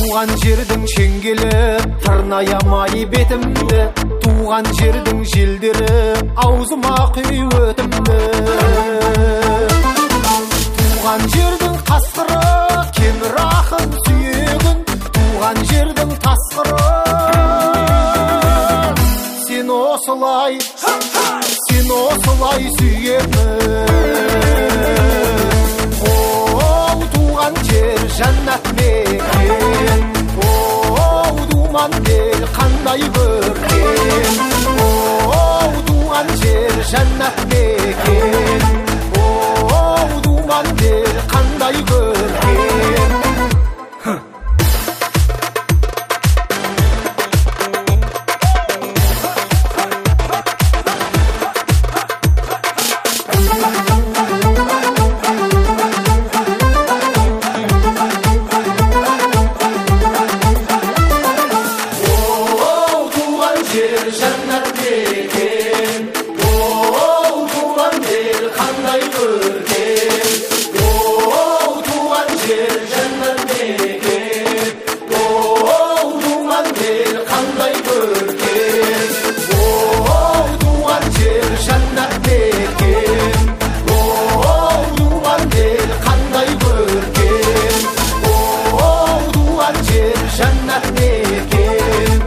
Туған жердің шеңгелі тырнаямай бетімді, туған жердің желдері аузыма құй өтімді. Туған жердің қасқыры кемір ақын сүйегін, туған жердің тасқыры сен осылай сүйемін. Оу, туған жер жәннат мекен, оу, думан ел қандай көркем. Оу, туған жер жәннат мекен, оу, думан ел қандай көркем. Жәннат мекен, оу, туған ел қандай көркем. Оу, туған жер жәннат мекен, оу, туған ел қандай көркем. Оу, туған жер жәннат мекен, оу, туған ел қандай көркем. Оу, туған жер жәннат мекен.